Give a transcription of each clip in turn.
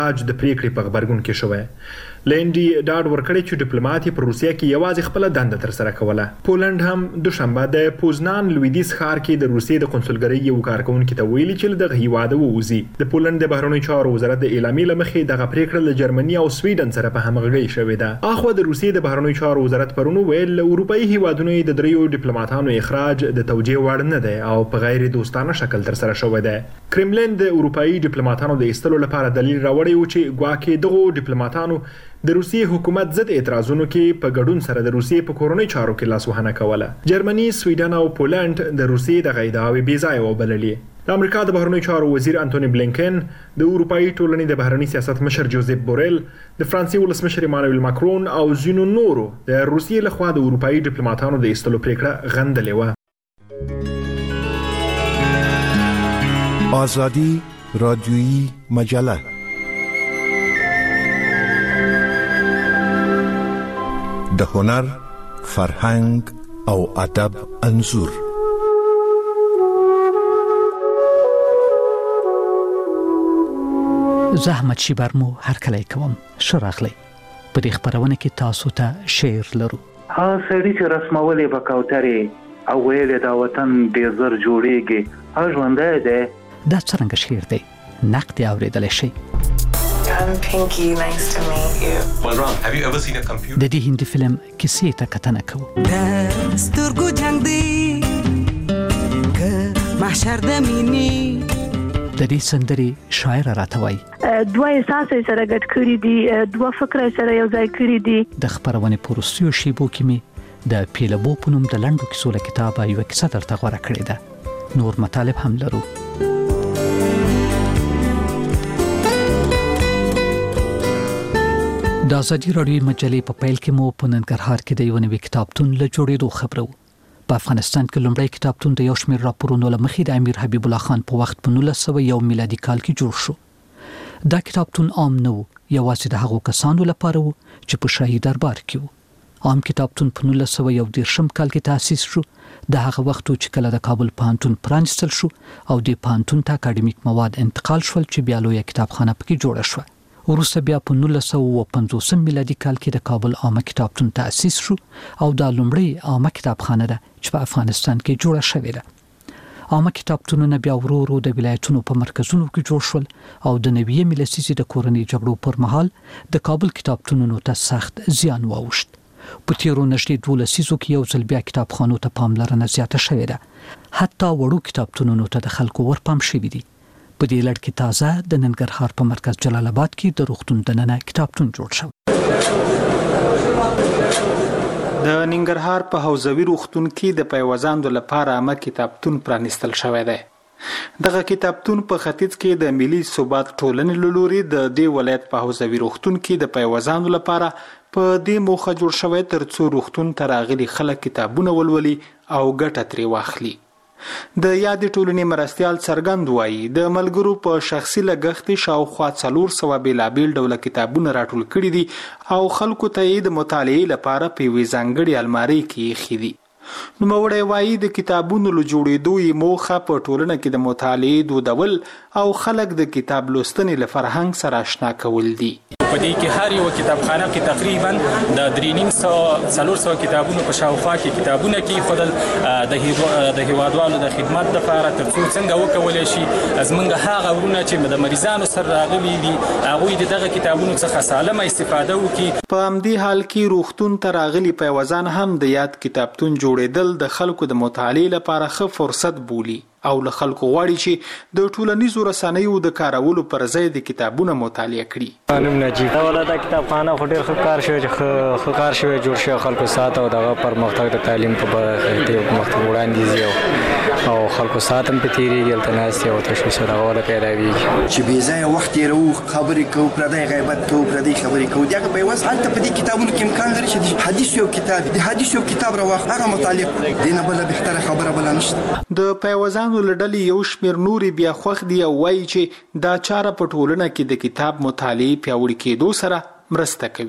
اج د پریکړې په غبرګون کې شوی. لینډي ډاډ ورکړی چې ډیپلوماټ په روسیه کې یوازې خپل دنده تر سره کوله. پولند هم دوشنبه د پوزنان لویدیز ښار کې د روسیې د قونسلګرۍ یو کارکونکي ته ویلي چې دغه هیواد ووځي. د پولند د بهرنیو چارو وزارت د اعلامیې لمخې دغه پریکړه له جرمني او سویډن سره په همغږۍ شوې ده. اخو د روسیې د بهرنیو چارو وزارت پرونو ویل اروپאי هیوادونو د دریو ډیپلوماټانو اخراج د توجیه وړ نه دی او په غیر دوستانه شکل تر سره شوی دی. کرملین د اروپאי ډیپلوماټانو د ایستلو لپاره دلیل راوړی و چې ګواکې دغه ډیپلوماټانو د روسیې حکومت ضد اعتراضونو کې په ګډون سره د روسیې په کورونی چارو کې لاسوهنه کوله. جرمني، سویډن او پولند د روسیې د غیداوي بې ځای وبللې. د امریکا د بهرنیو چارو وزیر انټونی بلینکن، د اروپאי ټولنې د بهرني سیاست مشر جوزیف بورل، د فرانسې ولسمشر ایمانوئل ماکرون او ځینو نورو د روسیې لخوا د اروپאי ډیپلوماټانو د ایستلو پریکړه غندلې وه. آزادی رادیویی مجله د هنر، فرهنګ او ادب انځور. زحمت شیبر مو هر کله کوم شراغلی په دې خبرونه کې تاسو ته شعر لرو. ها سړی چې رسمولې بکاوترې او ویلې دا وطن دې زر جوړېږي ها ژوندې ده. دا څنګه شعر دی؟ نقد اوریدل شي. I'm Pinky, nice to meet you. Well, Ron, have you ever seen a computer? د دې هندي فلم کیسې ته کتنه کوو. دستورګو جنگ دی که محشر د مینې. د دې سندري شاعر راتوي. دوه احساس سره ګډ کړی دي، دوه فکر سره یو ځای کړی دي. د خبرونه پروسیو شیبو کې می د پیلبو پونم د لندو کیسو له کتابه یو کیسه درته غوړه کړې ده. نور مطالب هم لرو. د ازادي راډیو مجلې په پیل کې مو په ننګرهار کې د یو نوي کتابتون له جوړېدو خبرو. په افغانستان کې لومړی کتابتون د یو شمېر راپورونو له مخې د امیر حبیب الله خان په وخت په 1901 میلادي کال کې جوړ شو. دا کتابتون عام نه و، یوازې د هغو کسانو لپاره و چې په شاهي دربار کې وو. عام کتابتون په 1913 کال کې تأسیس شو. د هغه وخت چې کله د کابل پوهنتون پرانستل شو او د پوهنتون ته اکاډمیک مواد انتقال شول چې بیا لویه کتابخانه پکې جوړه شوه. وروسته بیا په 1950 میلادي کال کې د کابل عامه کتابتون تأسیس شو او دا لومړی عامه کتابخانه ده چې په افغانستان کې جوړه شوې ده. عامه کتابتونونه بیا ورو ورو د ولایتونو په مرکزونو کې جوړ شول او د نوې ملسیسي د کورنۍ جګړو پر مهال د کابل کتابتونونو ته سخت زیان واوښت. په تیرو نږدې 12 لسیزو کې یو ځل بیا کتابخانو ته پاملرنه زیاته شوې ده. حتی وړو کتابتونونو ته د خلکو ورپام شوي دي. په دې لړ کې تازه د ننګرهار په مرکز جلال آباد کې د روغتون دننه کتابتون جوړ شو. د ننګرهار په حوزوي روغتون کې د پیوځاندو لپاره عامه کتابتون پرانستل شوی دی. دغه کتابتون په ختیځ کې د ملي ثبات ټولنې له لوري د دې ولایت په حوزوي روغتون کې د پیوځاندو لپاره په دې موخه جوړ شوی ترڅو روغتون ته راغلي خلک کتابونه ولولي او ګټه ترې واخلي. د یادې ټولنې مرستیال څرګند وایي د ملګرو په شخصي لګښت شاوخوا 400 بېلابېل ډوله کتابونه راټول کړي دي او خلکو ته یې د مطالعې لپاره په یوې ځانګړې المارۍ کې ایښي دي. نوموړی وایي د کتابونو له جوړېدو یې موخه په ټولنه کې د مطالعې دودول او خلک د کتاب لوستنې له فرهنګ سره آشنا کول دي. په دې کې هر یو کتابخانه کې تقریبا د 300 کتابونو په شاوخوا کې کتابونه کې خودل د هیوادوالو د خدمت لپاره ترڅو څنګه وکولای شي زمونږ هغه ورونه چې د مریضانو سره راغلي دي هغوی دغه کتابونو څخه سالمه استفاده وکړي. په همدې حال کې روغتون ته راغلي پیوځان هم د یاد کتابتون جوړېدل د خلکو د مطالعې لپاره ښه فرصت بولي او له خلکو غواړي چې د ټولنیزو رسنیو د کارولو پر ځای د کتابونو مطالعه کړي. نوم نجیب دا ولدا کتابخانه خو ډېر ښه کار شوی چې ښه کار شوی جوړ شوی خلکو ساته او دغه پرمختګ د تعلیم په برخه کې مخته وړاندې او خلکو ساتم په تیریږي هلته ناستې او تشویش دغه ولا پیدا ویږي چې بې ځایه وخت تېروو خبرې کوو پردی غیبت کوو پردی خبرې کوو دغه بېوس هلته په دې کتابونو کې امکان لري چې د حدیث یو کتاب د حدیث یو کتاب راواخلو هغه مطالعه کړو دې نه بله بهتره خبره بله نشته. د پیوځانو له ډلې یو شمېر نورې بیا خوښ دي او وایي چې دا چاره په ټولنه کې د کتاب مطالعې پیاوړي کېدو سره مرسته کوي.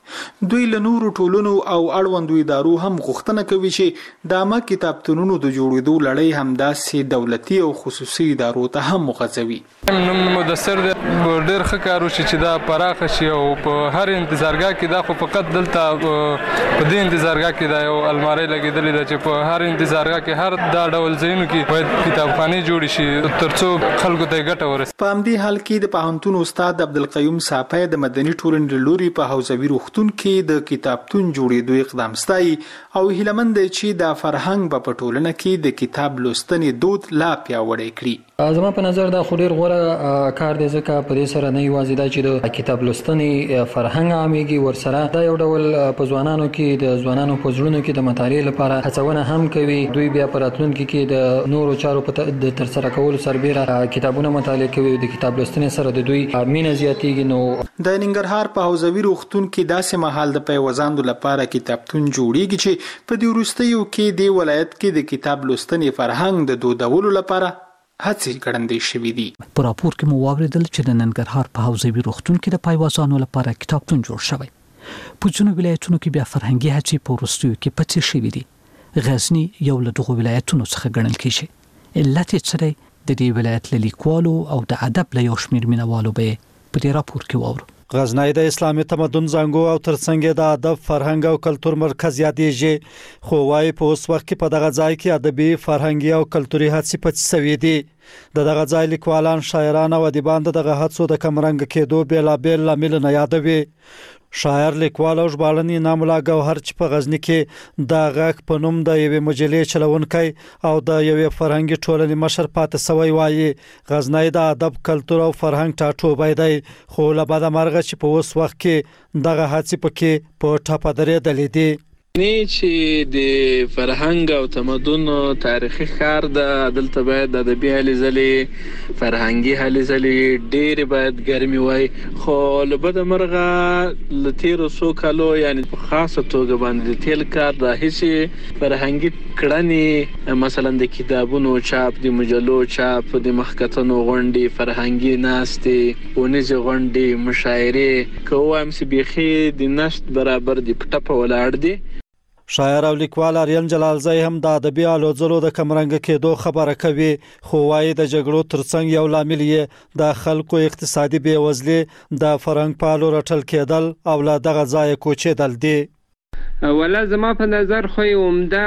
دوی له نورو ټولنو او اړوندو ادارو هم غوښتنه کوي چې د عامه کتابتونونو د جوړېدو لړۍ همداسې دولتي او خصوصي ادارو ته هم وغځوي. نن مدثر ډېر ښه کار وشي چې دا پراخه شي او په هر انتظارګاه کې دا خو فقط دلته په دې انتظارګاه کې دا یو المارۍ لګېدلې ده چې په هر انتظارګاه کې هر دا ډول ځایونو کې باید کتابخانې جوړې شي تر څو خلکو ته ګټه ورسي. په همدې حال کې د پوهنتون استاد عبدالقیوم صافی د مدني ټولنې له لوري په حوزوي روغتون کې د کتابتون جوړېدو اقدام ستایي او هیله مند دی چې د فرهنګ په ټولنه کې د کتاب لوستنې دود لا پیاوړی کړي. زما په نظر دا خو ډېر غوره کار دی ځکه په دې سره نه یوازې دا چې د کتاب لوستنې فرهنګ عامېږي ورسره دا یو ډول په ځوانانو کې د ځوانانو په زړونو کې د مطالعې لپاره هڅونه هم کوي. دوی بیا په راتلونکي کې د نورو چارو په د ترسره کولو سربېره کتابونه مطالعه کوي د کتاب لوستنې سره د دوی مینه زیاتېږي. نو د ننګرهار په حوزوي روغتون کې داسې مهال د پیوځاندو لپاره کتابتون جوړېږي چې په دې وروستیو کې د ولایت کې د کتاب لوستنې فرهنګ د دودولو لپاره هڅې ګړندې شوې دي. په راپور کې مو واوریدل چې د ننګرهار په حوزوي روغتون کې د پیوځانو لپاره کتابتون جوړ شوی. په ځینو ولایتونو کې بیا فرهنګي هڅې په وروستیو کې پاتې شوې دي. غزنی یو له دغو ولایتونو څخه ګڼل کېږي. علت یې څه دی؟ د دې ولایت له لیکوالو او د ادب له یو شمېر مینوالو به په دې راپور کې واورو. غزنی د اسلامي تمدن زانګو او ترڅنګ د ادب فرهنګ او کلتور مرکز یادېږي خو وايي په اوس وخت کې په دغه ځای کې ادبي فرهنګي او کلتوري هڅې پاتې شوې دي. د دغه ځای لیکوالان شاعران او ادیبان دغه هڅو د کمرنګ کېدو بېلابېل لاملونه یادوي. شاعر لیکوال او ژباړن انعام الله ګوهر چې په غزنی کې د غږ په نوم د یوې مجلې چلونکی او د یوې فرهنګي ټولنې مشر پاتې سوی وایي غزنی د ادب کلتور او فرهنګ ټاټوبی دی خو له بده مرغه چې په اوس وخت کې دغه هڅې پکې په ټاپه درېدلې دي. چې د فرهنګ او تمدن تاریخي ښار د دلته باید د ادبي هلې ځلې فرهنګي هلې ځلې ډېرې باید ګرمې وای خو له بده مرغه له تېرو څو کالو یعنې په خاصه توګه باندې د تېل کار د هیڅې فرهنګي کړنې مثلا د کتابونو چاپ د مجلو چاپ د مخکتنو غونډې فرهنګي ناستې ونیزې غونډې مشاعرې که ووایم چې بیخي د نشت برابر د پټپه ولاړ دي. شاعر او لیکوال آریان جلالزی هم د ادبي الو ځلو د کمرنګ کېدو خبره کوي خو وايي د جګړو ترڅنګ یو لامل یې د خلکو اقتصادي بېوزلي د فرهنګ پالو رټل کېدل او له دغه ځای کوچېدل دي. ولا زما په نظر خو عمده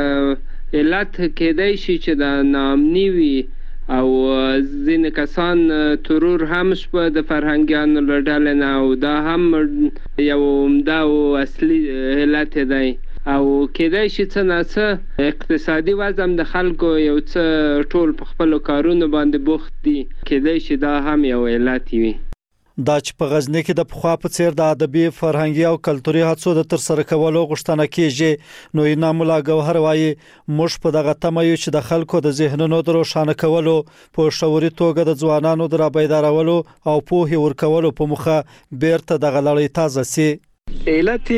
علت کېدای شي چې د ناامني وي او ځینې کسان ترور هم شپه د فرهنګیانو له ډلې نه او دا هم یو عمده او اصلي علت دی او کېدای شي څه ناڅه اقتصادي وضع د خلکو یو څه ټول په خپلو کارونو باندې بوخت دي کېدای شي دا هم یو علت وي. دا چې په غزنی کې د پخوا په څیر د ادبي فرهنګي او کلتوري هڅو د ترسره کولو غوښتنه کیږي نو انعام الله ګوهر وایي موږ په دغه تمه یو چې د خلکو د ذهنونو د روښانه کولو په شعوري توګه د ځوانانو د رابیدارولو او پوهې ورکولو په مخه بیرته دغه لړۍ تازه سي. علت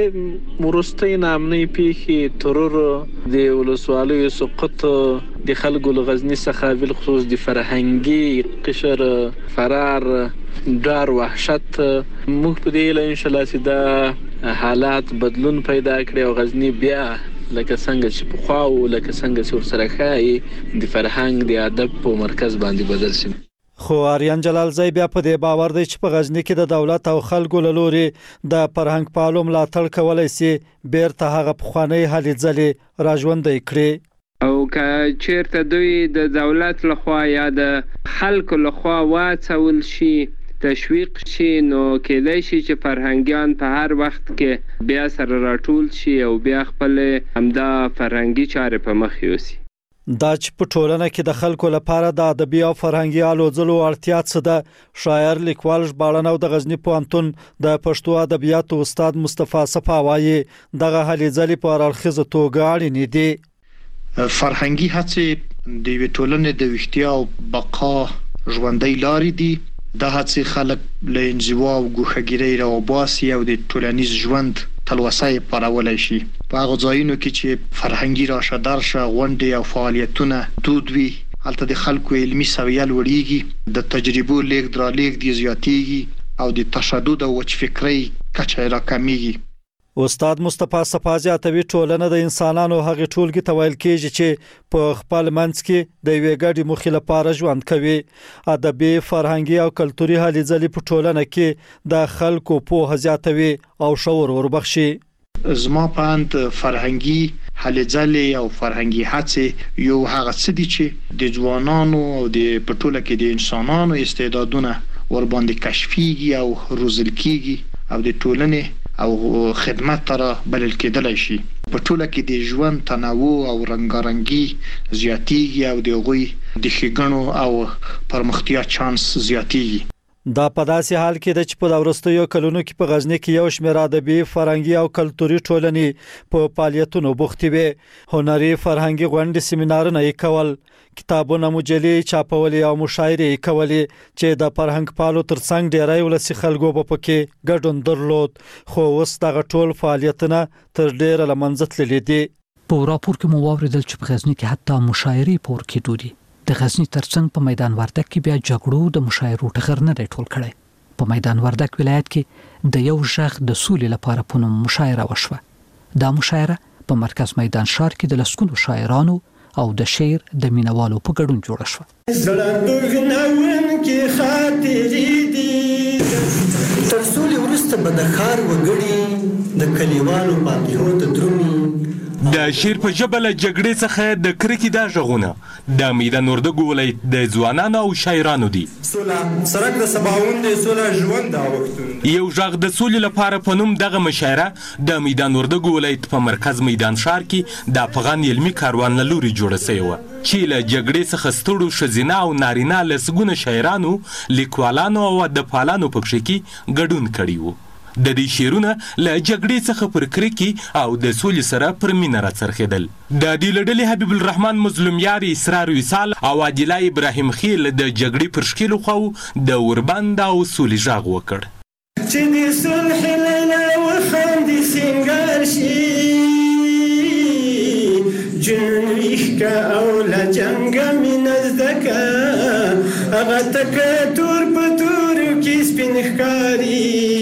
مرستې نامنۍ پیښې ترور د ولسوالیو سقوط د خلکو له غزنی څخه بل خصوص د فرهنګي قشر فرار ډار وحشت موږ په دې ان شاء الله چې دا حالات بدلون پیدا کړي او غزنی بیا لکه څنګه چې په خواو لکه څنګه چې ورسره ښایي د فرهنګ د ادب په مرکز باندې بدل شي. خو آریان جلالزی بیا په دې باور دی چې په غزنی کې د دولت او خلکو له لوري د فرهنګ پالو ملاتړ کولای شي بیرته هغه پخوانی هلې ځلې راژوندۍ کړي او که چیرته دوی د دولت لخوا یا د خلکو لخوا واڅول شي تشویق شي نو کېدای شي چې فرهنګیان په هر وخت کې بیا سره راټول شي او بیا خپل همدا فرهنګي چارې په مخ یوسي. دا چې په ټولنه کې د خلکو لپاره د ادبي او فرهنګي الو ځلو اړتیا څه ده شاعر لیکوال ژباړن او د غزنی پوهنتون د پښتو ادبیاتو استاد مصطفی صفا وایي دغه هلې ځلې په اړخیزه توګه اړینې دي. فرهنګي هڅې د یوې ټولنې د ویښتیا او بقا ژوندۍ لارې دي. دا هڅې خلک له انزوا او ګوښهګیرۍ راوباسي او د ټولنیز ژوند تلوسه یې پارولای شي. په هغه ځایونو کې چې فرهنګي راشه درشه غونډې او فعالیتونه دود وي هلته د خلکو علمي سویه لوړیږي د تجربو لیږد رالېږد یې زیاتیږي او د تشدد او وچ فکرۍ کچه راکمیږي. استاد مصطفی صفازی اتوی ټولنه د انسانانو هغه ټولګي ته ویل کېږي چې په خپل منځ کې د یوې ګډې موخې لپاره ژوند کوي. ادبي، فرهنګي او کلتوري هلې ځلې په ټولنه کې د خلکو پوهه زیاتوي او شعور وربخشي. زما په اند فرهنګي هلې ځلې او فرهنګي هڅې یو هغه څه دي چې د ځوانانو او د په ټوله کې د انسانانو استعدادونه ور باندې کشفيږي او روزل کېږي او د ټولنې او خدمت تر بلل کېدلای شي. په ټوله کې د ژوند تنوع او رنگارنګي زیاتیږي او د غوي د ښېګڼو او پرمختیا چانس زیاتیږي. دا په داسې حال کې د چې په وروستیو کلونو کې په غزنی کې یو شمېر ادبي، فرهنګي او کلتوري ټولنې په فعالیتونو بوختې وي. هنري فرهنګي غونډې، سیمینارونه یې کول، کتابونه، مجلې چاپولې او مشاعرې یې کولې چې د فرهنګ پالو ترڅنګ ډېری ولسي خلکو په پکې ګډون درلود. خو اوس دغه ټول فعالیتونه تر ډېره له منځه تللي دي. په راپور کې مو واوریدل چې په غزنی کې حتی مشاعرې پور کېدو دي. د غزنی ترڅنګ په میدان وردګ کې بیا جګړو د مشاعرو ټغر نه ټول کړي. په میدان وردګ ولایت کې د یو ژغ د سولې لپاره په نوم مشاعره وشوه. دا مشاعره په مرکز میدان ښار کې د لسګونو شاعرانو او د شعر د مینوالو په ګډون جوړه شوه. تر سولې وروسته به د ښار وګړي د کلیوالو فاتحو ته درومي. د شعر په ژبه له جګړې څخه د کرکې دا غږونه د میدان وردګ ولایت د ځوانانو او شاعرانو دي. سوله سرک د سباوون د سوله ژوند دا وختونه یو ژغ د سولې لپاره په نوم دغه مشاعره د میدان وردګ ولایت په مرکز میدان ښار کې د افغان علمي کاروان له لوري جوړه شوې وه چې له جګړې څخه ستړو ښځینه او نارینه لسګونه شاعرانو، لیکوالانو او ادبپالانو پکې کې ګډون کړی و. د دې شعرونه له جګړې څخه پر کرکې او د سولې سره پر مینه راڅرخېدل. د دې له ډلې حبیب الرحمن مظلومیار، اسرار وصال او عادله ابراهیم خیل د جګړې پر ښکېلو خواو د اوربند او سولې غږ وکړ. چې د صلح لیلا وخاندي سینګار شي، جنویښکه او له جنګه مینه زده که، هغه تکه تور په تورو کې سپین ښکاري،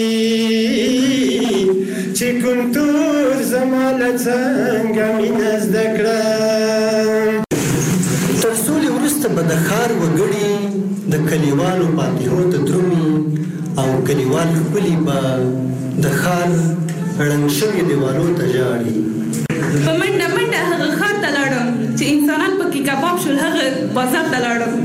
چې کلتور زما له څنګه مینه زده کړه. تر سولې وروسته به د ښار وګړي د کلیوالو فاتحو ته درومي او کلیوال خپلې به د ښار ړنګ شوي دیوالو ته ژاړي. په منډه منډه هغه ښار ته لاړم چې انسانان پکې کباب شول. هغه بازار ته لاړم،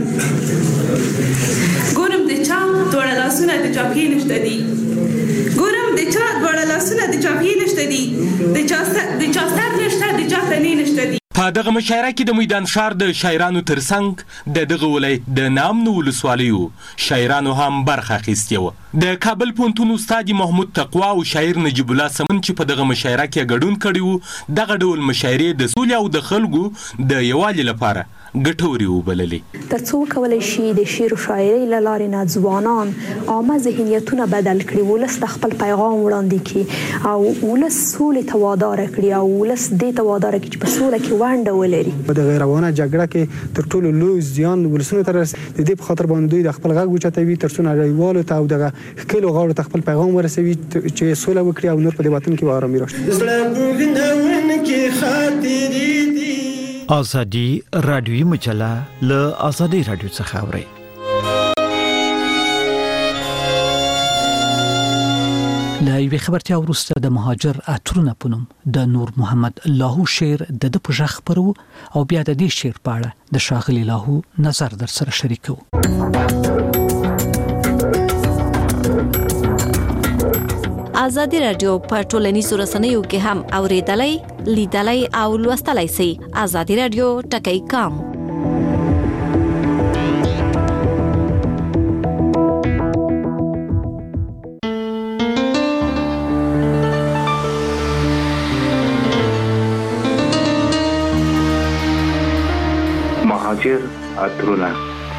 ګورم د چا دواړه لاسونه د چاپیې نشته دي، ګورم د چا دواړه لاسونه د چاپیې نشته دي، د چا سر نشته، د چا تنې نشته دي. په دغه مشاعره کې د میدان ښار د شاعرانو ترڅنګ د دغه ولایت د نامنو ولسوالیو شاعرانو هم برخه اخیستې وه. د کابل پوهنتون استاد محمود تقوا او شاعر نجیب الله سمن چې په دغه مشاعره کې ګډون کړی و، دغه ډول مشاعرې د سولې او د خلکو د یووالي لپاره ګټورې وبللې. تر څو کولی شي د شعر و شاعرۍ له لارې نه ځوانان عامه ذهنیتونه بدل کړي، ولس ته خپل پیغام وړاندې کړي او ولس سولې ته واداره کړي او ولس دې ته واداره کړي چې په سوله کې ونډه ولري. په دغه روانه جګړه کې تر ټولو لوی زیان ولسونو ته رسي. د دې په خاطر باندې دوی د خپل غږ اوچتوي تر څو نړیوالو ته او دغه ښکلو غاړو ته خپل پیغام ورسوي چې سوله وکړي او نور په دې وطن کې آرامي راشي. آزادی رادیویی مجله له آزادی رادیو څخه اوري. له یوې خبرتیا وروسته د مهاجر عطرونه په نوم د نور محمد لاهو شعر د په ژغ خپرو او بیا د دې شعر په اړه د ښاغلي لاهو نظر در سره شریکو. آزادی رادیو په ټولنیزو رسنیو کې هم اوریدلای، لیدلای او لوستلای شئ. آزادی رادیو ټکی کام. مهاجر عطرونه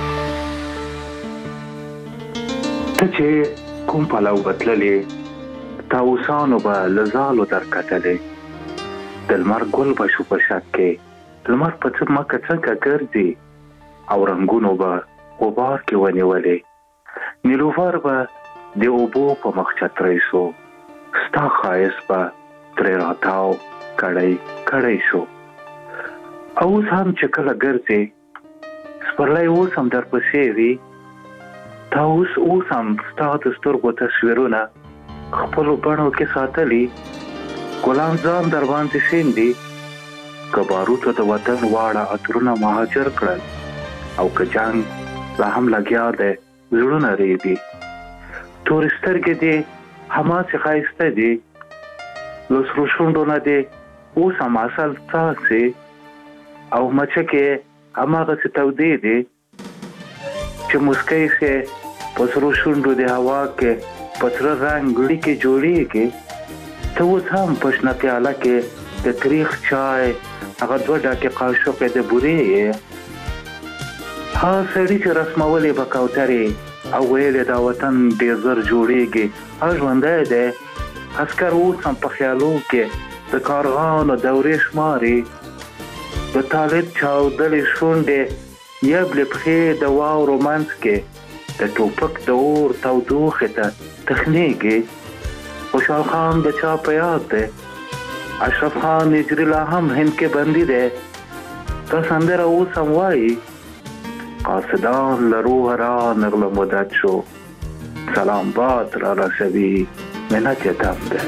ته چې کوم پلاو بتللې تاوسانو به لزالو در کتلې د لمر ګل به شو په شک کې لمر په څه مکه څنګه ګرځي او رنګونو به غبار کې ونیولې نیلوفر به د اوبو په مخ چترۍ سو ستا خایس به ترې راتاو کړی شو. اوس هم چې کله ګرځې سپرلی اوس هم در پسې وي، تا اوس هم ستا د سترګو تصویرونه خپلو بڼو کې ساتلي. ګلان ځان در باندې شیندي، که باروتو د وطن واړه عطرونه مهاجر کړل، او که جنګ لا هم لګیا دی زړونه ریبي. تورې سترګې دې هماسې ښایسته دي، له سرو شونډو نه دې اوس هم اصل څاڅې، او مچکې هماغسې تودې دي چې مسکی سې په سرو شونډو د هوا کې په سره رنګ اړیکې جوړېږي. ته اوس هم په شنه پیاله کې د تریخ چای هغه 2 ډکې قاشقې د بورې یې. هغه سړي چې رسمولې به کوترې او ویلې دا وطن ډېر زر جوړېږي، هغه ژوندی دی. عسکر اوس هم په خیالو کې د کارغانو دورې شماري، د طالب چاودلې شونډې یبلې پښې د واورو منځ کې د ټوپک د اور تودوخې ته تخنیږي. خوشحال خان د چا په یاد دی؟ اشرف خان هجري لا هم هند کې بندي دی. دا سندره اوس هم وایي: قاصدان له روح را نغله مدت شو، سلام باد را رسوي منت یې تم ده.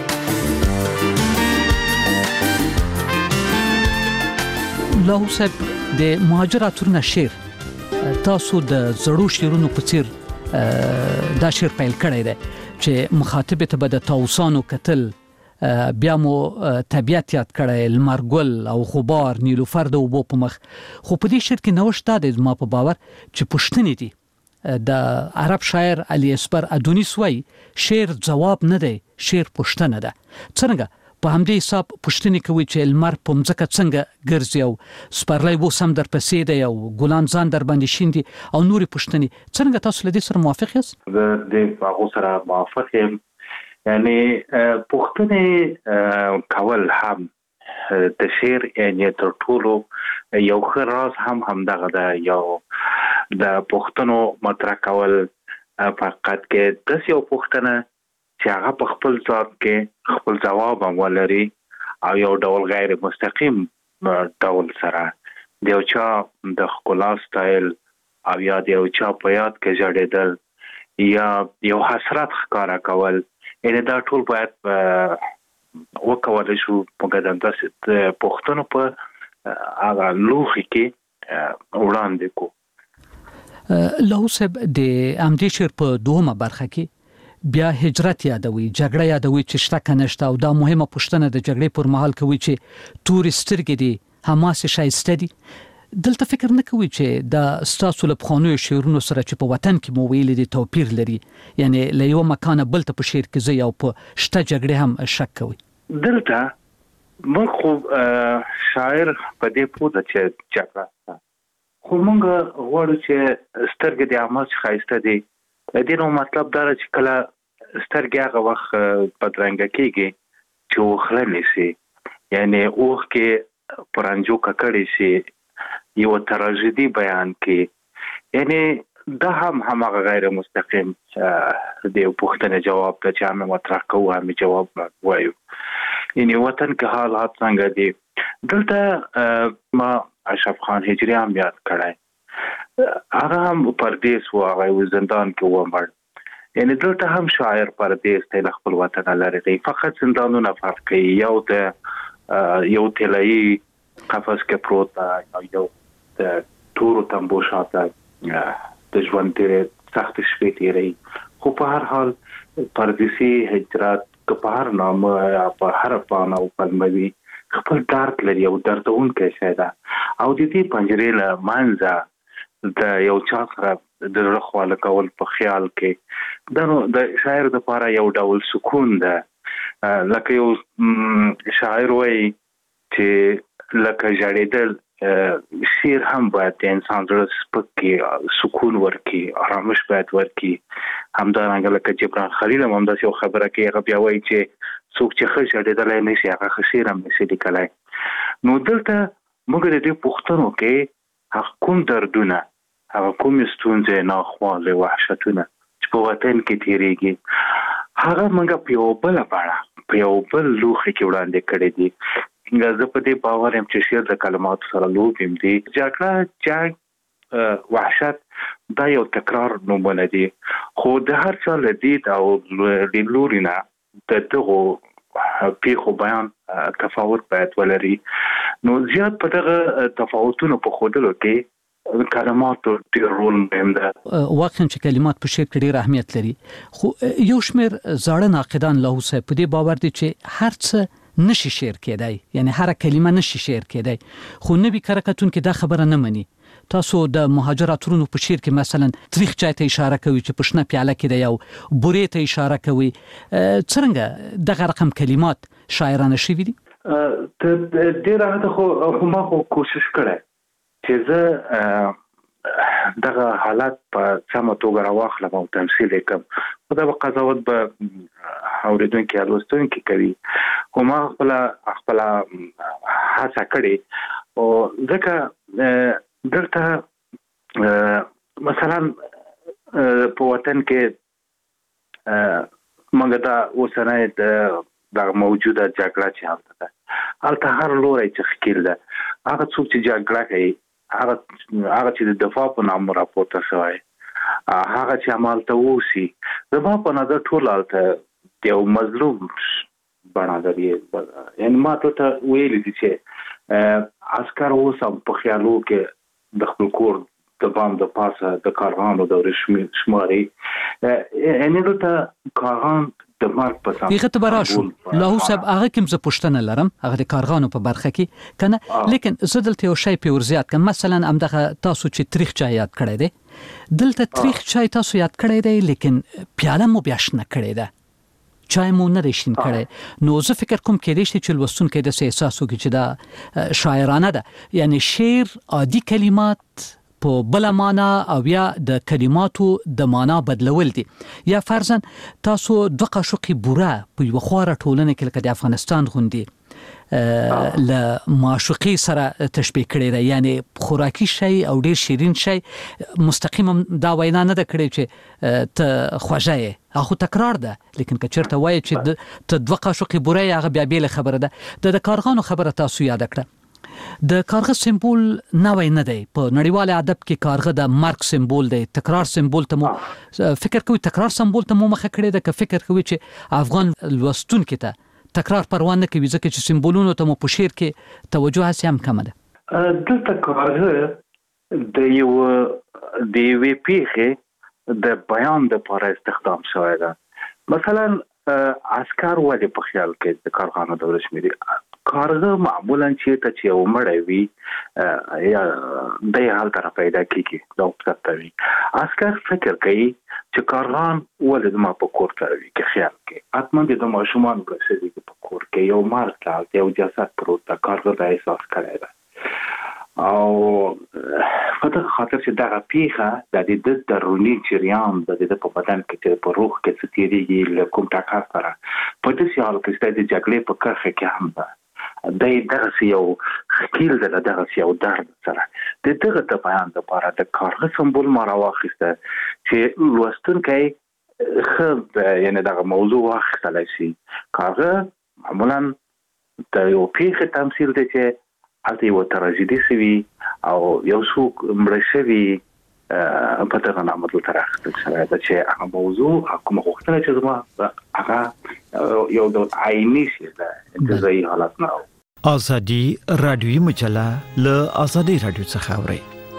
لاهو صاحب د مهاجر عطرونه شعر تاسو د زړو شعرونو په څیر دا شعر پیل کړی دی چې مخاطب ته به د طاووسانو کتل، بیا مو طبیعت یاد کړی، لمر ګل او غبار، نیلوفر د اوبو په مخ. خو په دې شعر کې نوښت دا دی زما په باور چې پوښتنې دي. د عرب شاعر علي اصبر ادونیس وایي شعر ځواب نه دی، شعر پوښتنه ده. څنګه په همدې حساب پوښتنې کوي چې لمر په مځکه څنګه ګرځي، او سپرلی اوس هم در پسې دی، او ګلان ځان در باندې شیندي، او نورې پوښتنې. څنګه تاسو له دې سره موافق یاست؟ زه د هغو سره موافق یم. یعنی پوښتنې کول هم د شعر یعنی تر ټولو یو ښه راز هم همدغه ده. یو د پوښتنو مطرح کول فقط کې داسې یو پوښتنه چې هغه په خپل ذات کې خپل ځواب هم ولري، او یو ډول غیر مستقیم ډول سره د یو چا د ښکلا سټایل او یا د یو چا په یاد کې ژړېدل یا یو حسرت ښکاره کول، یعنې دا ټول باید وکولی شو مګر همداسې د پوښتنو په هغه لوښي کې وړاندې کړو. لاهو صاحب د همدې شعر په دوهمه برخه کې بیا هجرت یادوي، جګړه یادوي چې شته که نشته، او دا مهمه پوښتنه د جګړې پر مهال کوي چې تورې سترګې دي هماسې ښایسته دي. دلته فکر نه کوي چې دا ستاسو له پخوانیو شعرونو سره چې په وطن کې مو ویلي دي توپیر لري؟ یعنی له یوه مکانه بل ته په شعر کې ځئ او په شته جګړې هم شک کوي. دلته موږ خو شاعر په دې پوه ده چې جګړه شته، خو موږ غواړو چې سترګې دې هماسې ښایسته دي. د دې نو مطلب دا ده چې کله سترګې هغه وخت بدرنګه کېږي چې اوښله نیسي، یعنی اوښ کې پرانجو ککړې شي، یو تراژیدي بیان کې، یعنی دا هم هغه غیر مستقیم د یو پوښتنې جواب ده چې هم مطرح کوو هم جواب وایو. یعنی وطن کې حالات څنګه دي. دلته ما اشرف خان هجري هم یاد کړی، هغه هم پردیس و، هغه زندان کې و مړ. یعنی دلته هم شاعر پردیس دی، له خپل وطن لرې دی، فقط زندانونه فرق کوي. یو طلایي قفس کې پروت ده، یو د تورو تمبو شاته د ژوند ډېرې سختې شپې تېروي. خو په هر حال پردیسي هجرت که په هر نامه یا په هر پاڼه او پلمه وي خپل درد لري او دردونکی شی ده، او د دې پنجرې له منځه د یو چا سره د زړه خواله کول په خیال کې دا نو د شاعر دپاره یو ډول سکون ده. لکه یو شاعر وایي چې لکه ژړېدل شعر هم باید د انسان زړه سپک کړي، سکون ورکړي، آرامش باید ورکړي. همدارنګه لکه جبران خلیل هم همداسې یو خبره کوي، هغه بیا وایي چې څوک چې ښه ژړېدلی نه شي هغه ښه شعر هم نه شي لیکلی. نو دلته موږ د دې پوښتنو کې هغه کوم دردونه، هغه کومې ستونزې، ناخوالې، وحشتونه چې په وطن کې تېرېږي، هغه موږ په یوه بله بڼه په یو بل لوخي کې وړاندې کړی دي. زه په دې باور یم چې شعر د کلماتو سره لوبیم دي. جګړه جنګ وحشت دا یو تکرار نومونه دي، خو د هر چا له دید او د لوري نه د دغو پیښو بیان تفاوت باید ولري. نو زیات په دغه تفاوتونو په ښودلو کې کلماتو ډېر رول مهم ده. واقعا چې کلمات په شعر کې ډېر اهمیت لري، خو یو شمېر زاړه ناقدان له اوسه په دې باور دي چې هر څه نشي شعر کېدای، یعنی هر کلمه نشي شعر کېدای. خو نوی کارکتون کې دا خبره نه مني. تاسو د مهاجر عطرونو په شعر کې مثلا تاریخ چای ته اشاره کوي چې پښنه پیاله کې دی او بورې ته اشاره کوي. څنګه دغه رقم کلمات شاعرانه شوي دي؟ ډېر هغه خو ما کوشش کړی چې زه دغه حالات په سمه توګه راواخلم او تمثیل یې کړم. خو دا به قضاوت به اورېدونکي یا لوستونکي کوي، خو ما خپله هڅه کړې. او ځکه دلته مثلا په وطن کې موږ دا اوسنۍ د موجوده جګړه چې هلته هر لوری چې ښکیل ده، هغه څوک چې جګړه کوي، هغه چې د دفاع په نام راپورته شوی، هغه چې همالته اوسي، زما په نظر ټول هلته یو مظلوم بڼه لري. یعنې ما ته ویلي دي چې عسکر اوس هم په خیالو کې د خپل کور د بام د پاسه د کارغانو دورې شماري. یعنې دلته کارغان د مرګ په سم دغه ته براشو لاهو صاحب هغه کوم څه پوښتنه لرم هغه د کارغانو په برخه کې کنه، لیکن زه دلته یو شی په ورزیات کوم. مثلا همدغه تاسو چې تاریخ چای یاد کړی دی، دلته تاریخ چای تاسو یاد کړی دی، لیکن پیاله مو بیا شنه کړی ده، چای مو نه دی شین کړی. نو زه فکر کوم کېدای شي چې لوستونکی داسې احساس وکړي چې دا شاعرانه ده، یعنی شعر عادي کلمات په بل معنا او یا د کلماتو د معنا بدلول دي. یا فرضاً تاسو دوه قاشقې بوره په یو خواره ټولنه کې لکه د افغانستان غوندې له معشوقې سره تشبیه کړی دی، یعنی خوراکي شی او ډیر شیرین شی. مستقیما دا وینا نه ده کړې چې ته خوږه یې، هغه تکرار ده. لیکن که چېرته وایي چې ته دوه قاشقې بوره یې، هغه بیا بېله خبره ده. د کارغانو خبره تاسو یاد کړه. د کارغه سمبول نوی نه دی په نړیوال ادب کې. کارغه د مرګ سمبول دی، تکرار سمبول ته مو فکر کوي تکرار سمبول ته مو مخه کړی ده، که فکر کوي چې افغان لوستونکي ته تکرار پروا نه کوي ځکه چې سمبولونو ته مو په شعر کې توجه هسې هم کمه ده؟ دلته کارغه د یوې پیښې د بیان دپاره استخدام شوی ده. مثلا عسکر ولې په خیال کې د کارغانو دورې شمېري؟ کارغه معمولا چیرته چې یو مړی وي یا دی هلته را پیدا کېږي، دا وخت وي. عسکر فکر کوي چې کارغان ولې زما په کور کې وي، کې خیال کوي حتما د ماشومان برسېږي په کور کې یو مرګ ته یو جسد پروت ده. کارغه دا احساس کړی ده او په دغه خاطر چې دغه پیښه د د دروني جریان د په بدن کې چې په روح کې څه تېرېږي له کوم ټکر سره، په داسې حال کې د جګړې په کرښه کې هم ده. دی دغسې یو ښکیل ده له دغسې یو درد سره. د دغه د بیان دپاره د کارغه سمبول ما راواخیسته چې لوستونکی ښه یعنې دغه موضوع واخیستلی شي. کارغه معمولا د یو پیښې تمثیل دی چې هلته یوه تراژیدي سوي او یو څوک مړه شوي په دغه نامه دلته راخیستل شوی ده چې هغه موضوع کومه غوښتنه چې زما هغه یو ډول عیني شي ده، انتزاعي حالت نه. آزادي رادیوي مجله له آزادي رادیو څخه اورئ.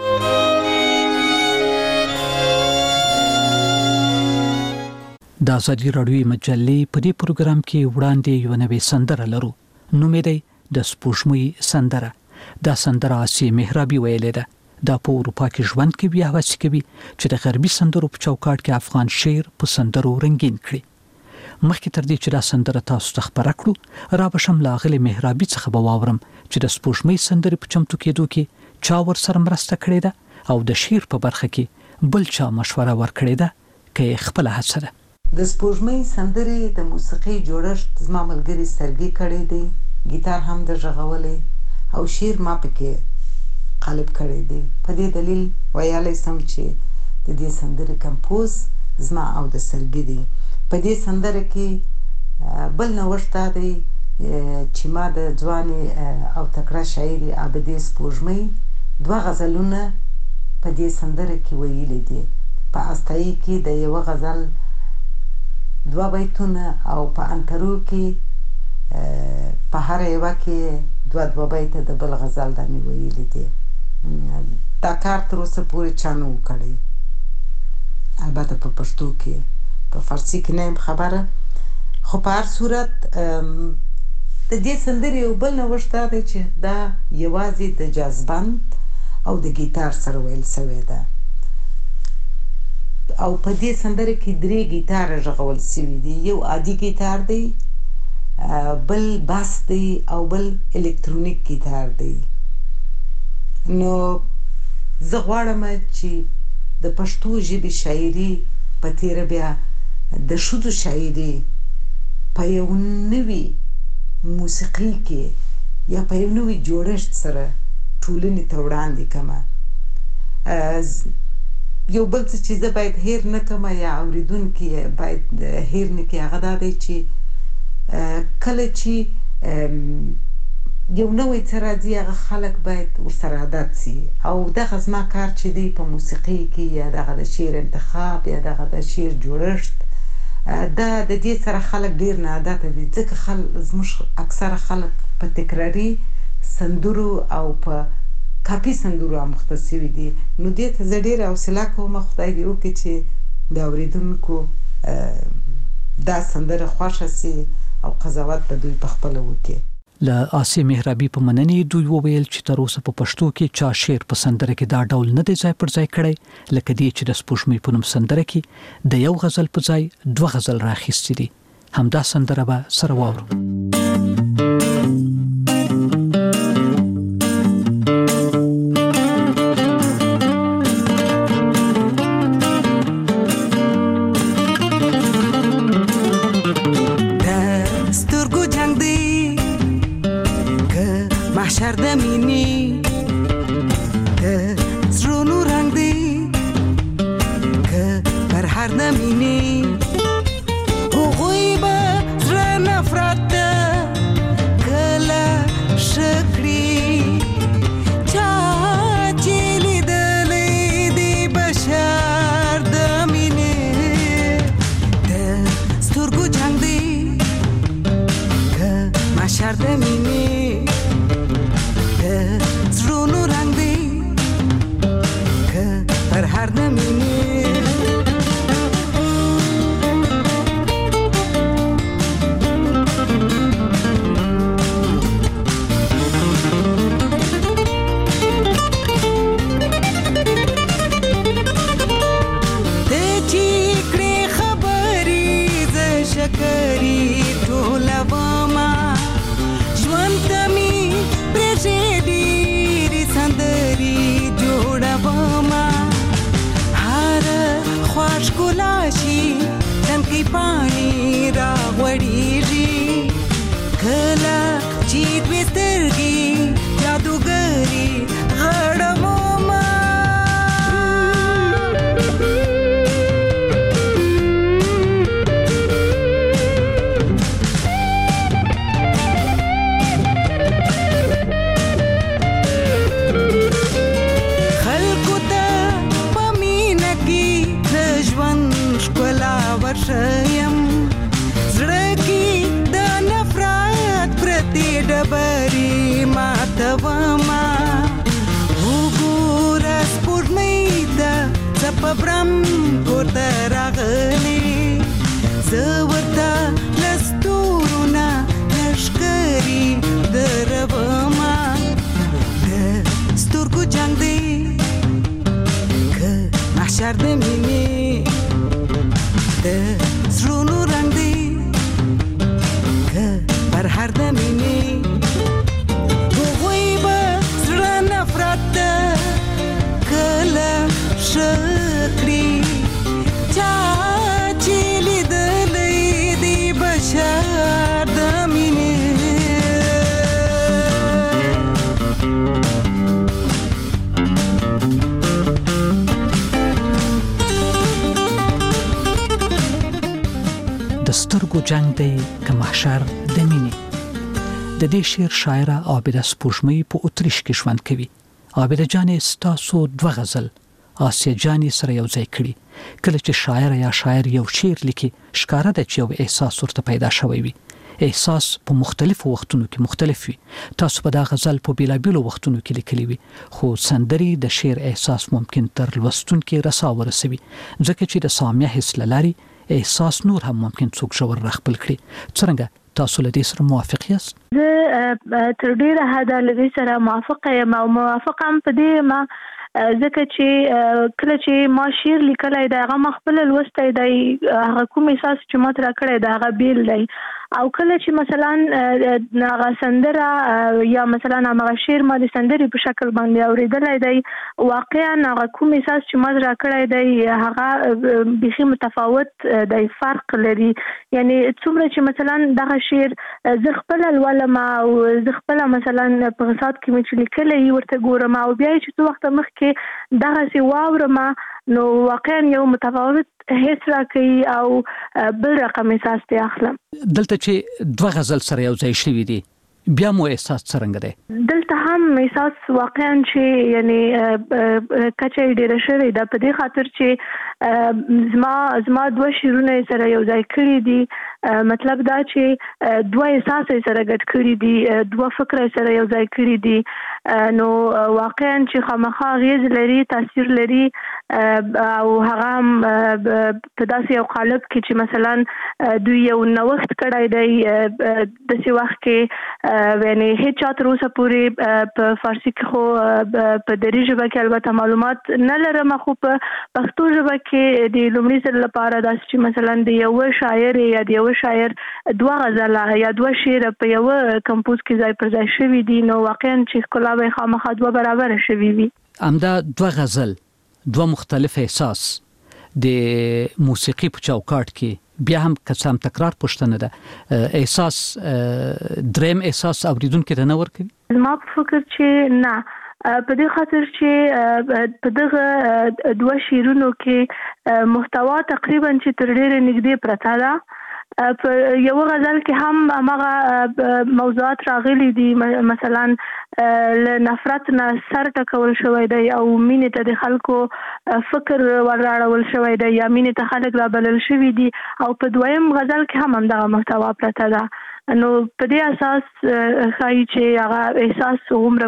د آزادي رادیوي مجلې په دې پروګرام کې وړاندې یو نوې سندره لرو. نوم یې دی د سپوږمۍ سندره. دا سندره آسیه مهرابي ویلې ده. دا په اروپا کې ژوند کوي او هڅه کوي چې د غربي سندرو په چوکاټ کې افغان شعر په سندرو رنګین کړي. مخکې تر دې چې دا سندره تاسو ته خپره کړو، را به شم له اغلې مهرابي څخه به واورم چې د سپوږمۍ سندرې په چمتو کېدو کې چا ورسره مرسته کړې ده او د شعر په برخه کې بل چا مشوره ورکړې ده که یې خپله هڅه ده. د سپوږمۍ سندرې د موسیقۍ جوړښت زما ملګري سرګي کړی دی، ګیتار هم د غږولی او شعر ما پکې قالب کړی دی. په دې دلیل ویلی سم چې د دې سندرې کمپوز زما او د سرګي دی. په دې سندره کې بل نوښت دا دی چې ما د ځوانې او تکړه شاعرې عابدې سپوږمۍ 2 غزلونه په دې سندره کې ویلي دي. په استایي کې د یوه غزل 2 بیتونه او په انترو کې په هر یوه کې 2 بیته د بل غزل دا مې ویلي دي. دا کار تر اوسه پورې چا نه و کړی، البته په پښتو کې، په فارسي کې نه یم خبره. خو په هر صورت د دې سندرې یو بل نوښت دا دی چې دا یوازې د جاز بند او د ګیتار سره ویل سوی ده، او په دې سندره کې 3 ګیتاره غږول سوي دي. یو عادي ګیتار دی، بل باس دی، او بل الکترونیک ګیتار دی. نو زه غواړم چې د پښتو ژبې شاعري په تیره بیا د ښځو شاعري په یو نوي موسیقي کې یا په یو نوي جوړښت سره ټولنې ته وړاندې کړمه. یو بل څه چې زه باید هیر نه کړم یا اورېدونکي باید هیر نه کړي، هغه دا دی چې کله چې یو نوی څه راځي هغه خلک باید ورسره عادت سي، او دغه زما کار چې دی په موسیقي کې یا دغه د شعر انتخاب یا دغه د شعر جوړښت دا د دې سره خلک ډېر نه عادته دي، ځکه زموږ اکثره خلک په تکراري سندرو او په کاپي سندرو اموخته سوي دي. نو دې ته زه ډېره حوصله کوم، خدای دې وکړي چې د اورېدونکو دا سندره خوښه سي او قضاوت به دوی په خپله وکړي. له آسیې مهرابي په مننې دوی وویل چې تر اوسه په پښتو کې چا شعر په سندره کې دا ډول نه دی ځای پر ځای کړی، لکه دې چې د سپوږمۍ په نوم سندره کې د یو غزل په ځای 2 غزل راخیستې دي. همدا سندره به سره واورو. محشر د مینې د زړونو رنګ دی که پر هر د مینې هغوی به زړه نفرت ته کله ښه کړي چا چې لیدلی دی بشر د مینې د سترګو جنګ دی که محشر د مینې زړونو رنګ دی که پر هر د مینې د چې کړې خبرې زه شکرې ټولومه ژوند ته مې پرېږدې ډېرې سندرې جوړومه هر خوا ښکلا شي ډنکۍ پاڼې راغوړېږي کله چې 2 سترګې جادوګرې غړومه یم زړه کې د نفرت پرتې ډبرې ماتومه وګوره سپوږمۍ ته څه په برم کورته راغلې زه ورته له ستورو نه لښکرې درومه د سترګو جنګ دی که محشر د مینې د زړونو رنګ دی که پر هر د مینې هغوی به زړه نفرت ته کله ښه کړي چا چې لیدلی جنگ دی که محشر د مینې. د دې شعر شاعره عابده سپوږمۍ په اتریش کې ژوند کوي. عابده جانې ستاسو 2 غزل آسیا جانې سره یو ځای کړي. کله چې شاعر یا شاعر یو شعر لیکي ښکاره ده چې یو احساس ورته پیدا شوی وي. احساس په مختلفو وختونو کې مختلف وي. تاسو په دا غزل په بیلابیلو وختونو کې لیکلي وي، خو سندري د شعر احساس ممکن تر لوستونکو رسا ورسوي، ځکه چې د سامع حس لري احساس نور هم ممکن څوک ژور راخپل کړي. څنګه تاسو له دې سره موافق یاست؟ زه تر ډیره حده له دې سره موافقه یم او موافقه هم په دې ما ځکه چې کله چې ما شعر لیکلی دی هغه ما خپل لوستی دی، هغه کوم احساس چې ما ترې کړی دی هغه بیل دی، او کله چې مثلا هغه سندره یا مثلا هغه شعر ما د سندرې په شکل باندې اورېدلی دی، واقعا هغه کوم احساس چې ما ترې کړی دی هغه بیخي متفاوت دی، فرق لري. یعنی څومره چې مثلا دغه شعر زه خپله لولم او زه خپله مثلا په غسات کې مې چې لیکلی ورته ګورم او بیا چې څه وخته مخکې دغسې واورم نو واقعا یو متفاوت حس راکوي او بل رقم احساس ته اخلم. دلته چې 2 غزل سره یو ځای شوي دي بیا مو احساس څرنګه دی؟ دلته هم احساس واقعا چې یعنی کچه ډیره شوې ده په دې خاطر چې زما 2 شعرونه سره یو ځای کړي دي. مطلب دا چې 2 احساس سره ګډ کړي دي، 2 فکر سره یو ځای کړي دي، نو واقعا چې خامخا غیز لري، تاثیر لري او هغه په داسې یو قالب کې چې مثلا دوی یو نوښت کړی دی داسې وخت کې یعنی هیڅ چا تر اوسه پورې په فارسي کې خو په دري ژبه کې البته معلومات نه لرم، خو په پښتو ژبه کې د لومړي ځل لپاره داسې چې مثلا د یو شاعر یا د یو شاعر 2 غزل یا 2 شعر په یو کمپوز کې ځای پر ځای شوي دي، نو واقعا چې ښکلا به خامخا 2 برابر شوي وي. همدا 2 غزل 2 مختلف احساس د موسیقي په چوکاټ کې بیا هم کسام تکرار پوښتنه ده، احساس دریم احساس اوریدونکو ته نه ورکوي؟ ما په فکر چې نه، په دې خاطر چې په دغه 2 شعرونو کې محتوا تقریبا چې تر ډیره نږدې پرته ده. په یو غزل کې هم هغه موضوعات راغلي دي، مثلا له نفرت نه سر ټکول شوی دی او مینې ته د خلکو فکر ورراړول شوی دی یا مینې ته خلک رابلل شوي دي، او په 2م غزل کې هم همدغه محتوا پرته ده. نو په دې اساس ښایي چې هغه احساس عمره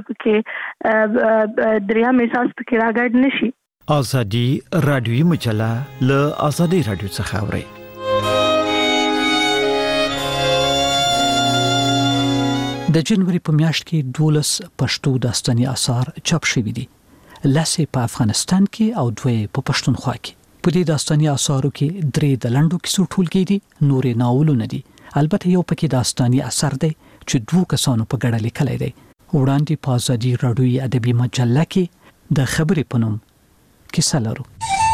پکې 3م احساس پکې راګډ نشي. ازادي رادیوي مجله له ازادي رادیو څخه اوري. د جنوري په میاشت کې 12 پښتو داستاني آثار چاپ شوي دي، 10 په افغانستان کې او 2 په پښتونخوا کې. په دې داستاني آثارو کې 3 د لنډو کیسو ټولګي دي، نورې ناولونه دي، البته یو پکې داستاني اثر دی چې 2 کسانو په ګډه لیکلی دی. وړاندې په ازادي رادیوي ادبي مجله کې د خبرې په نوم کیسه لرو.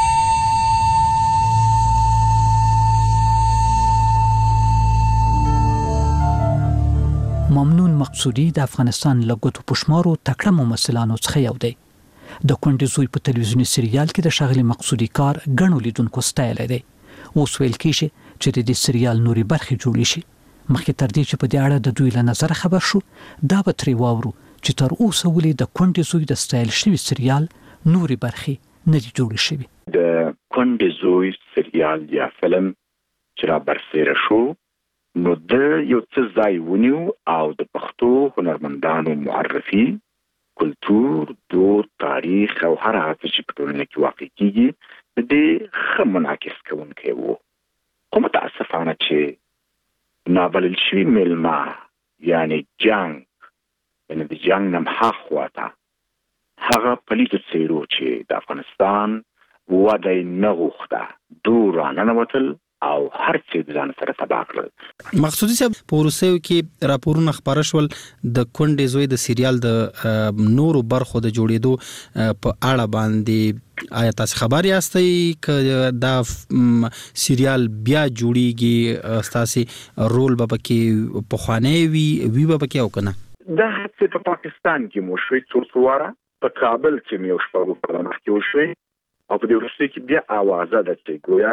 ممنون مقصودی د افغانستان لګوتو پښمارو تکړه ممثلانو څخه یو دی. د کونډې زوی په تلویزیونی سریال کې د شاغلي مقصودی کار غنو لیدونکو ستایل دی. اوس ویل کیږي چې د دې سریال نوري برخې جوړې شي. مخکې تر دې چې په دې اړه د دوی له نظر خبر شو، دا به تری واورو چې تر اوسه ولې د کونډې زوی د ستایل شوی سریال نوري برخې نه دي جوړې شوی. د کونډې زوی سریال یا فلم چې را برسېره شو نو د یو څه ځای ونیو او د پښتو هنرمندانو معرفي، کلتور، دود، تاریخ او هر هغه چې په ټولنه کې واقع کیږي د دې ښه منعکس کوونکی و. خو متاسفانه چې نابلل شوي میلمه یعنی د جنګ نه هاخواته هغه پلیتو څیرو چې د افغانستان وده یې نه غوښته دور راننوتل او هر څه ځان سره تباه کړل. مقصودی صاحب په وروستیو کې راپورونه خبره شول د کونډې زوی د سریال د نورو برخو د جوړېدو په اړه باندې، آیا تاسو خبر یاستئ چې دا سریال بیا جوړیږي، تاسو رول به پکې پخوانی وي به پکې او کنه؟ دا هڅه په پاکستان کې مو شوي څو واره، په کابل کې مې یو شپږ کاله مخکې وشوي او په دې وروستیو کې بیا اوازه ده چې ګویا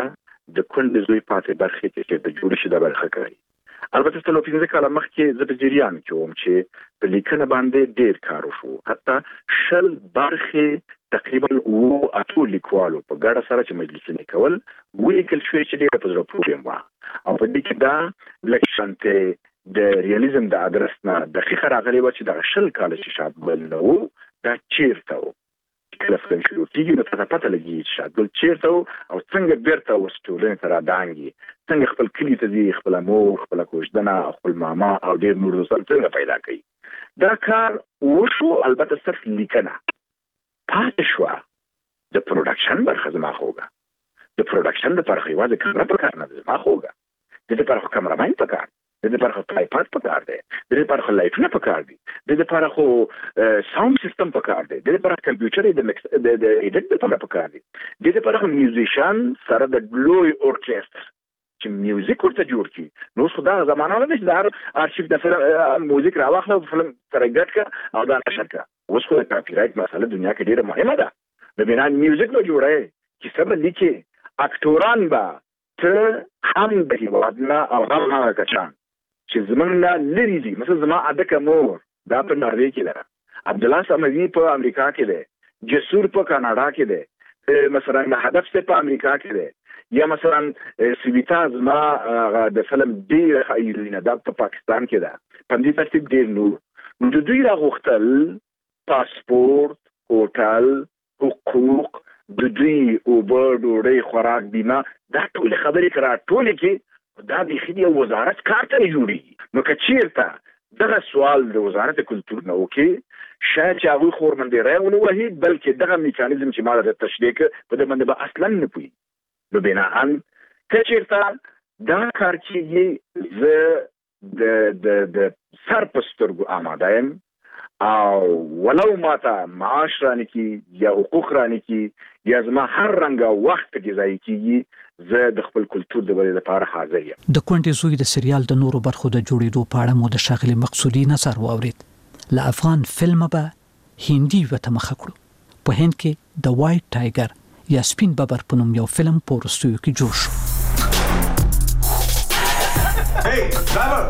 د کونډې زوی پاتې برخې چې د جوړ شي د برخه کوي. البته ستاسو په ځکه کله مخکې زه په جریان کې وم چې په لیکنه باندې ډېر کار وشو. حتی شل برخې تقریبا او اتو لیکوالو په ګډه سره چې مجلسونه کول ولیکل شوې چې ډېر په زړه پورې و او په دې کې دا لکشنته د ریالیزم د ادرس نه دقیقه راغلی و چې د شل کال چې شاد بل نو دا چیرته و کله فلم شروع کیږي نو پته لګي چې شاد بل چیرته او څنګه بیرته وستولن تر دانګي څنګه خپل کلی ته دی خپل مور خپل کوژدنه خپل ماما او ډیر نور څنګه پیدا کړي. دا کار وشو. البته صرف لیکنه پاتې شو. د پروډکشن برخه زما خوګه د پروډکشن د برخه واده کمره په کار نه زما خوګه د برخه کمرمن په کار د برخه ټایپاد په کار دی د برخه لایټ نه په کار دی د برخه ساوند سیستم په کار دی د برخه کمپیوټر د ایډیټ په کار دی د برخه میوزیشن سره د لوی اورکستر چې میوزیک ورته جوړ کی. نو خدا زمانه نه چې د ارشیف د موزیک راوخله فلم ترګټ کا او دا نشر کا. اوس خو د کاپی رائټ مسله دنیا کې ډیره مهمه ده. د بنا میوزیک نو جوړه چې سبا لیکي اکټوران با ته هم د هیوادنا او هم کچان چې زمونږ لري دي. مثلا زما ادکه مور دا په ناروې کې ده، عبد الله سمدي په امریکا کې ده، جسور په کاناډا کې ده، مثلا هدف سے په امریکا کې ده، یا مثلا سویتا زما د فلم ډیر خیرینه ده په پاکستان کې ده. په دې ترتیب ډیر نو د دوی راغختل پاسپورت، هوټل، حقوق، د دوی اوبه، ډوډۍ، خوراک، بیمه، دا ټول خبرې کرا ټول کې دا د خدي وزارت کار ته جوړي. نو کچیرته دغه سوال د وزارت کلتور نه وکي شاید چې هغه خورمندې راونه وهي بلکې دغه میکانیزم چې ماده تشریک په دې باندې به اصلا نه پوي. نو بناهن کچیرته دا کار کیږي زه د سر په سترګو آماده یم او ولو ماته معاش رانه کی یا حقوق رانه کی یا زما هر رنګه وخت کې ځای کیږي زه د خپل کلتور د ولې لپاره حاضر یم. د کونډې زوی د سریال د نورو برخو د جوړېدو په اړه مو د شاغلي مقصودی نظر واورید. له افغان فلم به هندي وته مخ کړو. په هند کې د وایټ ټایګر یا سپین ببر په نوم یو فلم په وروستیو کې جوړ شو. Hey, driver.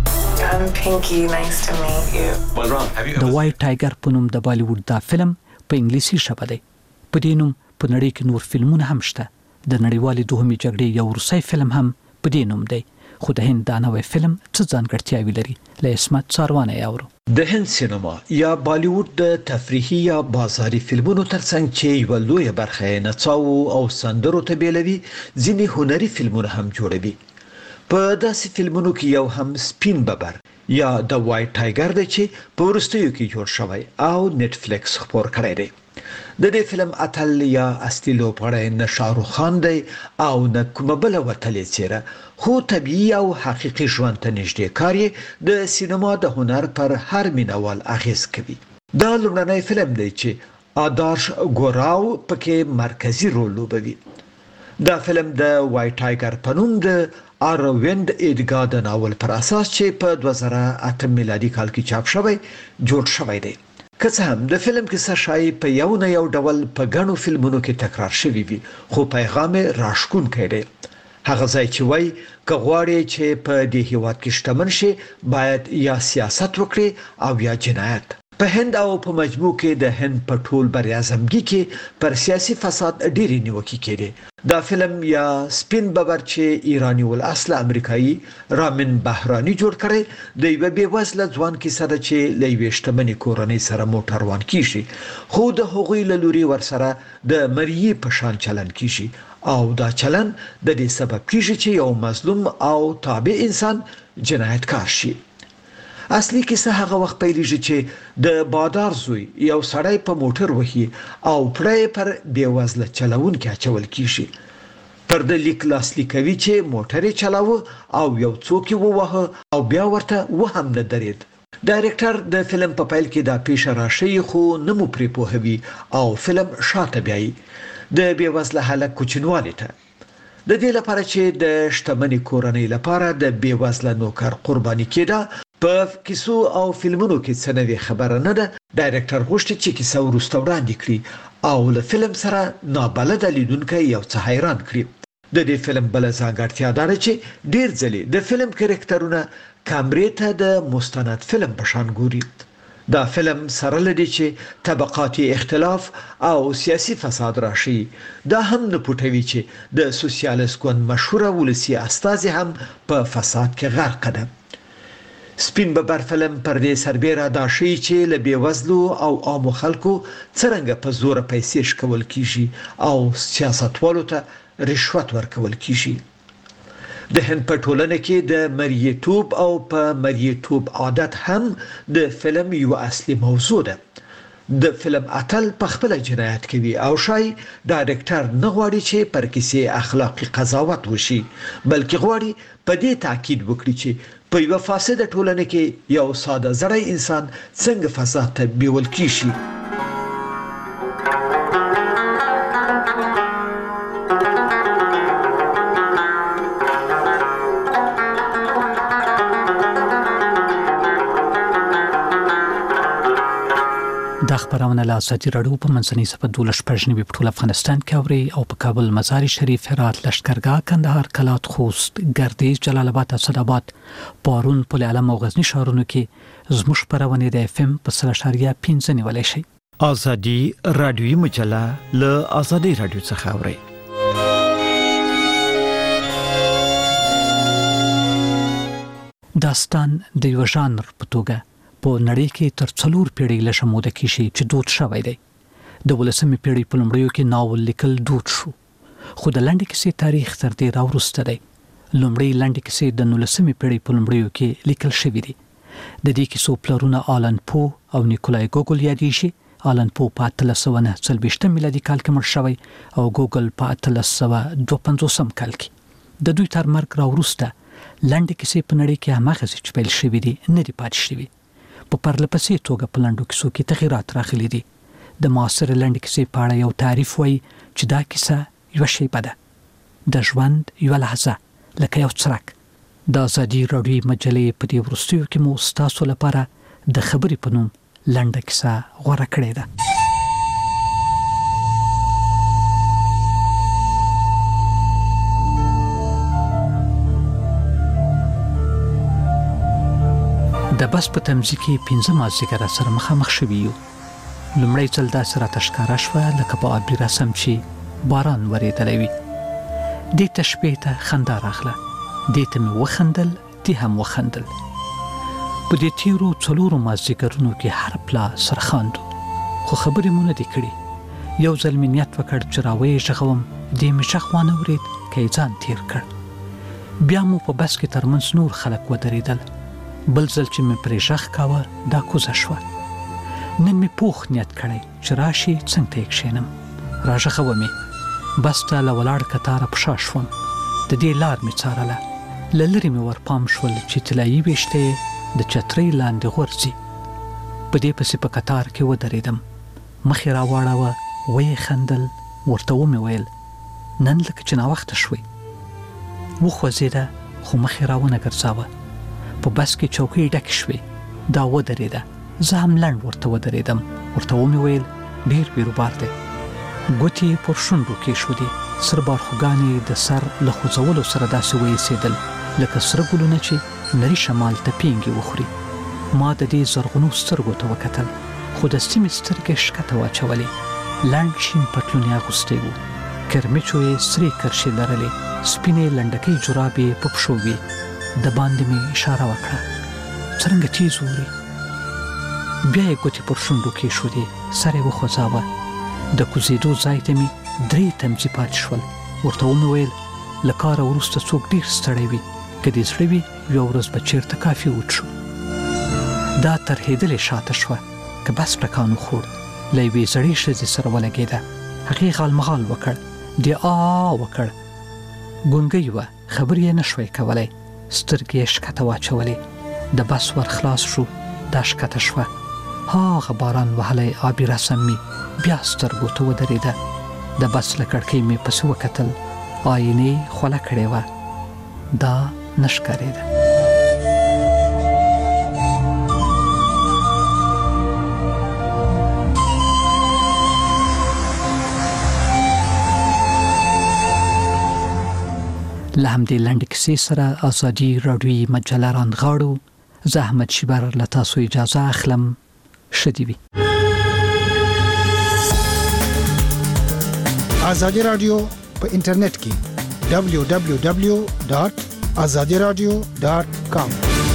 I'm Pinky. Nice to meet you. What's wrong? Have you د وایټ ټایګر په نوم د بالیووډ دا فلم په انګلیسي ژبه دی. په دې نوم په نړۍ کې نور فلمونه هم شته. د نړیوالې دوهمې جګړې یو روسي فلم هم په دې نوم دی. خو د هند دا نوې فلم څه ځانګړتیاوې لري؟ له اسمت څاروانه یاورو. د هند سینما یا بالیووډ د تفریحي یا بازاري فلمونو ترڅنګ چې یو لوی برخه نڅاو او سندرو ته بیلوي، ځینې هنري فلمونه هم جوړوي. په داسې فلمونو کې یو هم سپین ببر یا د وایټ ټایګر دی چې په وروستیو کې جوړ شوی او نت فلیکس خپور کړی دی. د دې فلم اتل یا اصلي لوبغاړی نه شاهرخ خان دی او نه کومه بل وتلې څیره، خو طبیعي او حقیقي ژوند ته نږدې کار یې د سینما د هنر پر هر مینوال اغیز کوي. دا لومړنی فلم دی چې آدارش ګوراو پکې مرکزی رول لوبوي. دا فلم د وایټ ټایګر په نوم د ارویند ایډګا د ناول پر اساس چې په 2008 میلادي کال کې چاپ شوی جوړ شوی دی. که څه هم د فلم کیسه شایي په یو نه یو ډول په ګڼو فلمونو کې تکرار شوی وي، خو پیغام راشکونکی دی. هغه ځای چې وایي که غواړي چې په دې هیواد کې شتمن شي باید یا سیاست وکړي او یا جنایت. په هند او په مجموع کې د هند په ټول براعظمګي کې پر سیاسي فساد ډېرې نیوکې کېدې. دا فلم یا سپین ببر چې ایرانی ول اصل امریکایي رامن بهرانی جوړ کړي د یو بېوزله ځوان کیسه ده چې له یوې شتمنې کورنۍ سره موټر روان کیږي، خو د هغوی له لوري ورسره د مریي په شان چلن کیږي او دا چلن د دې سبب کیږي چې یو مظلوم او تابع انسان جنایتکار شي. اصلي کیسه هغه وخت پیلېږي چې د بادار زوی یو سړی په موټر وهي او پړی پر بېوزله چلوونکي اچول کیږي. پر د لیک لاسلیک کوي چې موټر یې چلاوه او یو څوک یې ووهه او بیا ورته وهم نه درېد. ډایرکټر د فلم په پیل کې دا پیښه راشي خو نه مو پرې پوهوي او فلم شاته بیایي د بېوزله هلک کوچنیوالي ته. د دې لپاره چې د شتمنې کورنۍ لپاره د بېوزله نوکر قرباني کېده، په کیسو او فلمونو کې څه نوې خبره نه ده. ډایرکټر غوښتي چې کیسه وروسته وړاندې کړي او له فلم سره نابلده لیدونکی یو څه حیران کړي. د دې فلم بل ځانګړتیا ده چې ډیر ځلې د فلم کریکټرونه کیمرې ته د مستند فلم په شان ګوري. دا فلم سره لدی چې طبقاتي اختلاف او سیاسي فساد راشي. دا هم نه پټوي چې د سوسیالیست ګوند مشهوره ولسی استازي هم په فساد کې غرق ده. سپین ببر فلم پر دې سربېره دا شی چې له بیوزلو او عامو خلکو څنګه په زور پیسې شکول کیږي او سیاستوالو ته رشوت ورکول کیږي. د هند په ټولنه کې د مریتوب او په مریتوب عادت هم د فلم یو اصلي موضوع ده. د فلم اتل په خپل جنایت کوي او شای ډایرکټر نه غواړي چې پر کیسې اخلاقی قضاوت وشي، بلکې غواړي په دې تاکید وکړي چې په یو فاسده ټولنه کې یو ساده زړی انسان څنګه فساد ته بیول کیږي. د خبرونه له ازادي راډیو په منځنۍ صفحه 12 په ټول افغانستان کې اوري او په کابل، مزار شریف، هرات، لشکرګاه، کندهار، کلات، خوست، ګردیز، جلال آباد، اسداباد، پارون، پل علم او غزنی ښارونو کې زموږ خبرونه د اف ام په 3.5 نیولای شي. ازادي راډیوي مجله له ازادي راډیو څخه اوري. داستان د یو ژانر په توګه په نړۍ کې تر 4 پیړۍ له شموده کې شي چې دود شوی دی. د 18مې پیړۍ په لومړیو کې ناول لیکل دود شو، خو د لنډې کیسې تاریخ تر دې راوروسته دی. لومړی لنډې کیسې د 19مې پیړۍ په لومړیو کې لیکل شوې دي. د دې کیسو پلرونه آلن پو او نیکولای ګوګل یادېږي. آلن پو په 1849 میلادي کال کې مړ شوی او ګوګل په 1852 کال کې. د دوی تر مرګ راوروسته لنډې کیسې په نړۍ کې هماغه چې پیل شوې دي نه دي پاتې شوې. په پرلپسې توګه په لنډو کیسو کې تغیرات راغلي دي. د معاصر لنډې کیسې په اړه یو تعریف وایي چې دا کیسه یو شیبه ده، د ژوند یو لحظه، لکه یو څرک. د ازادي راډیو مجلې په دې وروستیو کې مو ستاسو لپاره د خبرې په نوم لنډه کیسه غوره کړې ده. د بس په تمځي کې 15 مازدیګر سره مخامخ شوي یو. لومړی ځل داسې راته ښکاره شوه لکه په آبي رسم چې باران ورېدلی وي. دې ته شپې ته خندا راغله، دې ته مې وخندل، دې هم وخندل. په دې تیرو 4 مازدیګرونو کې هر پلا سره خاندو، خو خبرې مو نه دي کړي. یو ځل مې نیت وکړ چې راویې غږوم، دې مې غږ وانه اورېد که یې ځان تیر کړ. بیا مو په بس کې ترمنځ نور خلک ودرېدل. بل ځل چې مې پرې غږ کاوه دا کوزه شوه. نن مې پوخ نیت کړی چې راشي څنګ ته یې کښېنم. راغږوه مې، بس ته له ولاړ کتاره په شا شوم. د دې لار مې څارله، له لرې مې ورپام شول چې طلایي ویښته یې د چترۍ لاندې غورځي. په دې پسې په کتار کې ودرېدم، مخ یې راواړوه، ویې خندل، ورته ومې ویل نن لکه چې ناوخته شوې. وخوځېده خو مخ یې راونه ګرځاوه. په بس کې چوکۍ ډکې شوې، دا ودرېده. زه هم لنډ ورته ودرېدم، ورته ومې ویل ډېر بیروبار دی. ګوتې پر شونډو کېښودې، سره بارخوګانې د سر له خوځولو سره داسې وایسېدل لکه سره ګلونه چې نري شمال ته پینګې وخوري. ما د دې زرغونو سترګو ته وکتل، خو د سیمې سترګې ښکته واچولې. لنډ شین پټلون یې اغوستی و، کرمیچو یې سرې کرښې لرلې، سپینې لنډکۍ جرابې په پښو وې. د باندې مې اشاره وکړه څرنګه تیز اوري. بیا یې ګوتې پر شونډو کېښودې، سر یې وخوځاوه. د کوزېدو ځای ته مې 3 تمځي پاتې شول. ورته ومې ویل له کاره وروسته څوک ډېر ستړی وي، که دې زړه وي یوه ورځ به چېرته کافي وڅښو. دا ترهېدلې شاته شوه، که بس ټکان وخوړ. له یوې زړې ښځې سره ولګېده، هغې غالمغال وکړ، دې وکړ. ګونګۍ وه، خبرې یې نه شوی کولی، سترګې یې ښکته واچولې. د بس ور خلاص شو، دا ښکته شوه. هاغه باران وهلی آبي رسم مې بیا سترګو ته ودرېده. د بس له کړکۍ مې پسې وکتل، آینې خوله کړې وه، دا نه ښکارېده. لهمدې لنډ کیسې سره ازادي رادیوي مجله رانغاړو. زحمت شبر لتاسو اجازه اخلم. شدیوی ازادي رادیو په انټرنیټ کې www.azadiradio.com